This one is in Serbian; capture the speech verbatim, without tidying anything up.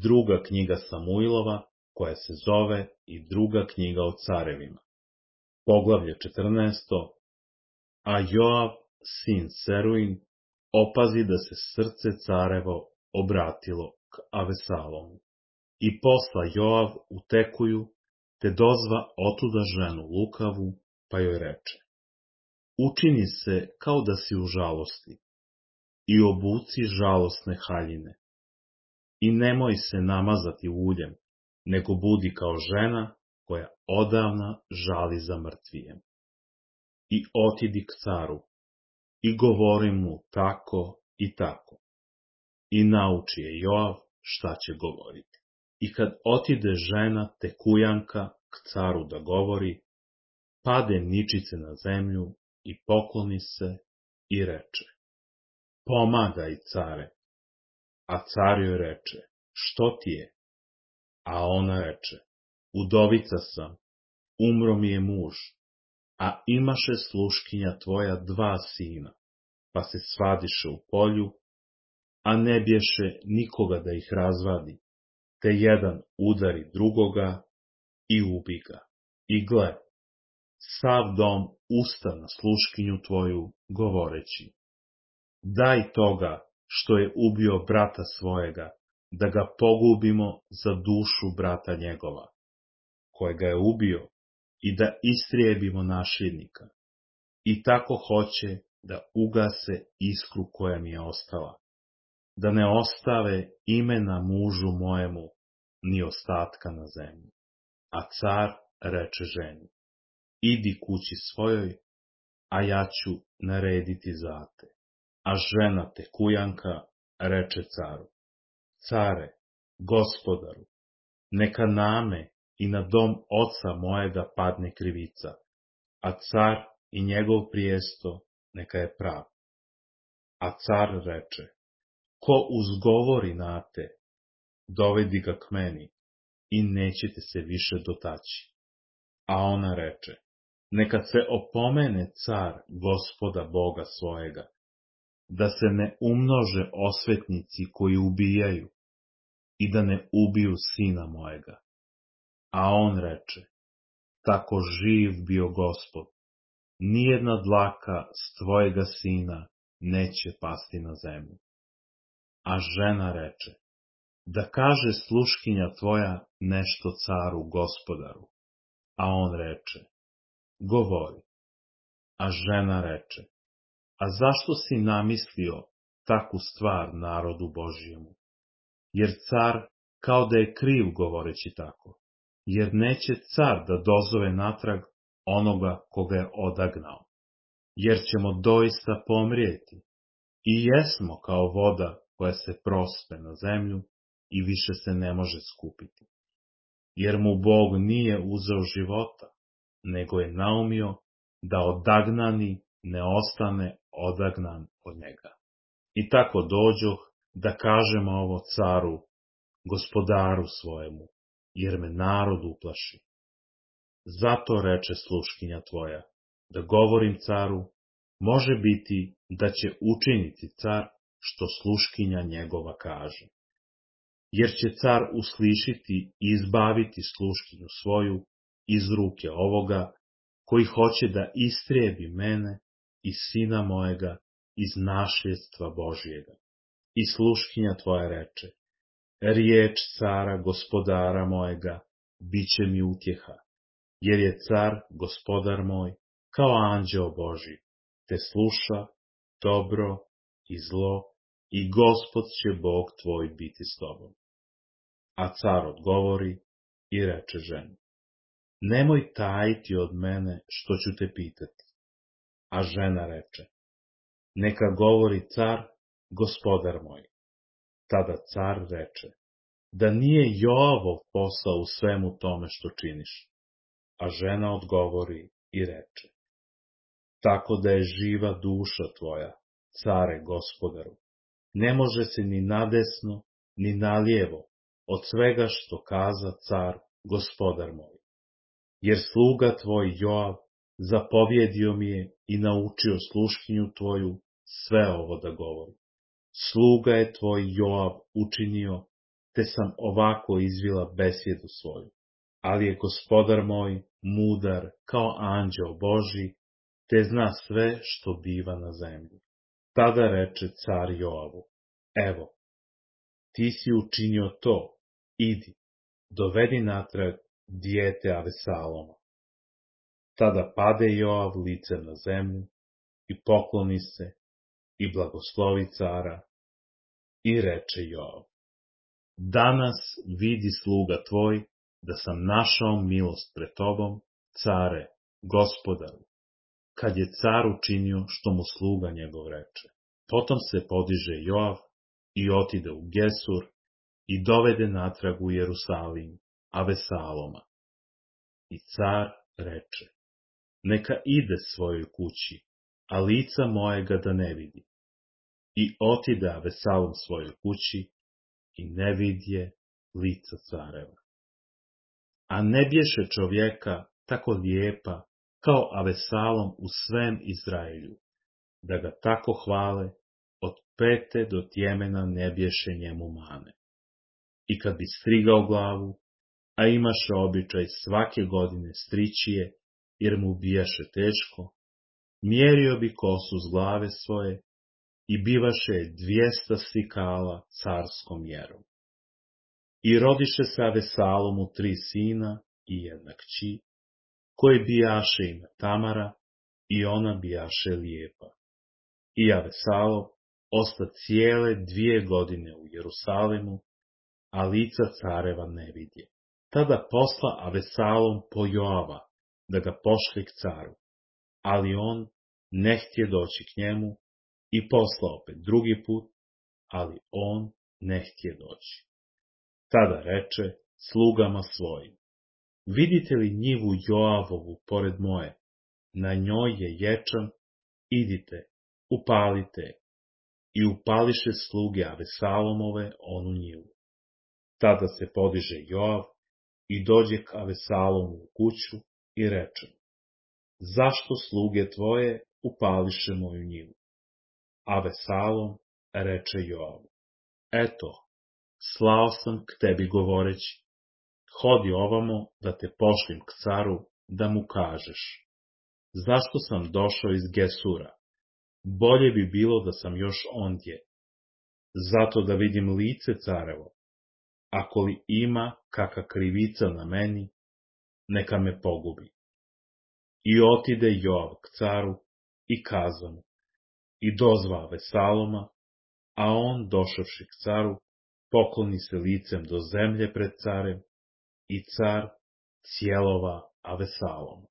druga knjiga Samuilova, koja se zove i druga knjiga o carevima. Poglavlje četrnaesto. A Joav, sin Seruin, opazi da se srce carevo obratilo k Avesalomu. I posla Joav u Tekuju, te dozva otuda ženu lukavu, pa joj reče: učini se kao da si u žalosti i obuci žalosne haljine. I nemoj se namazati uljem, nego budi kao žena koja odavna žali za mrtvijem. I otidi k caru i govori mu tako i tako. I nauči je Joav šta će govoriti. I kad otide žena Tekujanka k caru da govori, pade ničice na zemlju i pokloni se i reče: pomagaj, care. A car joj reče: što ti je? A ona reče: udovica sam, umro mi je muž, a imaše sluškinja tvoja dva sina, pa se svadiše u polju, a ne bješe nikoga da ih razvadi, te jedan udari drugoga i ubi ga. I gle, sav dom usta na sluškinju tvoju, govoreći: daj toga što je ubio brata svojega, da ga pogubimo za dušu brata njegova, kojega je ubio, i da istrijebimo nasljednika. I tako hoće da ugase iskru koja mi je ostala, da ne ostave imena mužu mojemu, ni ostatka na zemlji. A car reče ženi: idi kući svojoj, a ja ću narediti za te. A žena Tekujanka reče caru: care, gospodaru, neka name i na dom oca mojega padne krivica, a car i njegov prijesto neka je prav. A car reče: ko uzgovori na te, dovedi ga k meni i nećete se više dotaći. A ona reče: neka se opomene car gospoda Boga svojega, da se ne umnože osvetnici koji ubijaju i da ne ubiju sina mojega. A on reče: tako živ bio Gospod, nijedna dlaka s tvojega sina neće pasti na zemlju. A žena reče: da kaže sluškinja tvoja nešto caru gospodaru. A on reče: govori. A žena reče: a zašto si namislio takvu stvar narodu Božjemu? Jer car kao da je kriv govoreći tako, jer neće car da dozove natrag onoga koga je odagnao, jer ćemo doista pomrijeti. I jesmo kao voda koja se prospe na zemlju i više se ne može skupiti. Jer mu Bog nije uzeo života, nego je naumio da odagnani ne ostane odagnan od njega. I tako dođoh da kažemo ovo caru, gospodaru svojemu, jer me narod uplaši. Zato reče sluškinja tvoja, da govorim caru, može biti da će učiniti car što sluškinja njegova kaže. Jer će car uslišiti i izbaviti sluškinju svoju iz ruke ovoga, koji hoće da istrijebi mene i sina mojega iz nasljedstva Božjega. I sluškinja tvoja reče: riječ cara gospodara mojega bit će mi utjeha, jer je car gospodar moj kao anđeo Božji, te sluša dobro i zlo, i Gospod će Bog tvoj biti s tobom. A car odgovori i reče ženi: nemoj tajiti od mene što ću te pitati. A žena reče: neka govori car, gospodar moj. Tada car reče: da nije Joavov posao u svemu tome što činiš. A žena odgovori i reče: tako da je živa duša tvoja, care gospodaru, ne može se ni nadesno, ni nalijevo od svega što kaza car gospodar moj. Jer sluga tvoj Joav zapovjedio mi je i naučio sluškinju tvoju sve ovo da govori. Sluga je tvoj Joav učinio te sam ovako izvila besjedu svoju. Ali je Gospodar moj mudar kao anđeo Božji, te zna sve što biva na zemlji. Tada reče car Joavu, evo, ti si učinio to, idi, dovedi natrag dijete Avesaloma. Tada pade Joav licem na zemlju i pokloni se i blagoslovi cara i reče Joav, danas vidi sluga tvoj da sam našao milost pred tobom, care, gospodaru, kad je car učinio što mu sluga njegov reče. Potom se podiže Joav i otide u Gesur i dovede natrag u Jerusalim Avesaloma. I car reče, neka ide svojoj kući, a lica mojega da ne vidi. I otide Avesalom svojoj kući i ne vidje lica careva. A ne bješe čovjeka tako lijepa kao Avesalom u svem Izraelju, da ga tako hvale, od pete do tjemena ne bješe njemu mane. I kad bi strigao glavu, a imaše običaj svake godine stričije, jer mu bijaše teško, mjerio bi kosu s glave svoje i bivaše dvijesta sikala carskom mjerom. I rodiše se Avesalomu tri sina i jedna kći, koji bijaše ime Tamara i ona bijaše lijepa. I Avesalom osta cijele dvije godine u Jerusalimu, a lica careva ne vidje. Tada posla Avesalom po Joava, da ga pošli k caru, ali on ne htje doći k njemu i posla opet drugi put, ali on ne htje doći. Tada reče slugama svojim, vidite li njivu Joavovu pored moje, na njoj je ječam, idite, upalite. I upališe sluge Avesalomove onu njivu. Tada se podiže Joav i dođe k Avesalomu u kuću i reče, zašto sluge tvoje upališe moju njivu? Avesalom reče Joavu, eto, slao sam k tebi govoreći, hodi ovamo da te pošlim k caru, da mu kažeš, zašto sam došao iz Gesura, bolje bi bilo da sam još ondje, zato da vidim lice carevo, ako li ima kakva krivica na meni, neka me pogubi. I otide Joav k caru i kaza mu, i dozva Avesaloma, a on došavši k caru, pokloni se licem do zemlje pred carem, i car cijelova Avesaloma.